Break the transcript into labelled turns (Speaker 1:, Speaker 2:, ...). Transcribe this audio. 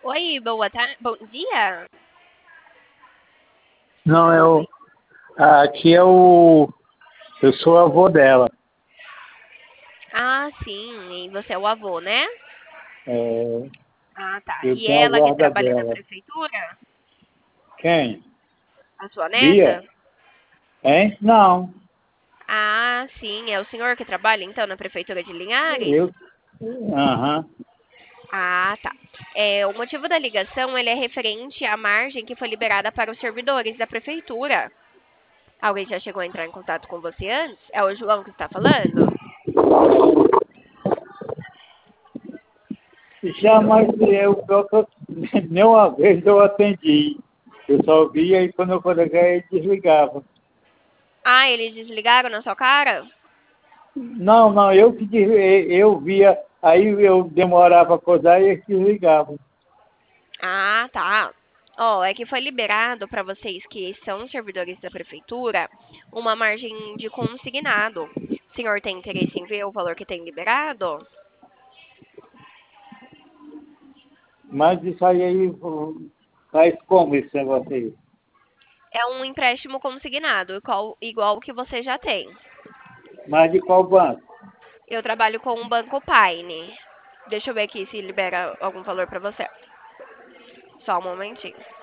Speaker 1: Oi, boa tarde. Bom dia.
Speaker 2: Não, aqui é o. Eu sou avô dela.
Speaker 1: Ah, sim. E você é o avô, né?
Speaker 2: É,
Speaker 1: Ah, tá.
Speaker 2: eu
Speaker 1: E
Speaker 2: tenho a
Speaker 1: ela que
Speaker 2: guarda
Speaker 1: trabalha na
Speaker 2: dela.
Speaker 1: prefeitura?
Speaker 2: Quem?
Speaker 1: A sua
Speaker 2: Bia?
Speaker 1: neta?
Speaker 2: Hein? Não.
Speaker 1: Ah, sim. É o senhor que trabalha, então, na prefeitura de Linhares?
Speaker 2: Eu. Aham.
Speaker 1: Ah, tá. O motivo da ligação, ele é referente à margem que foi liberada para os servidores da prefeitura. Alguém já chegou a entrar em contato com você antes? É o João que está falando?
Speaker 2: Já, mas nem uma vez eu atendi. Eu só via e quando eu coloquei ele desligava.
Speaker 1: Ah, eles desligaram na sua cara?
Speaker 2: Não, não, eu via, aí eu demorava a acordar e eles desligavam.
Speaker 1: Ah, tá. Ó, é que foi liberado para vocês que são servidores da prefeitura uma margem de consignado. O senhor tem interesse em ver o valor que tem liberado?
Speaker 2: Mas isso aí faz como esse negócio aí?
Speaker 1: É um empréstimo consignado, igual o que você já tem.
Speaker 2: Mas de qual banco?
Speaker 1: Eu trabalho com o Banco Paine. Deixa eu ver aqui se libera algum valor para você. Só um momentinho.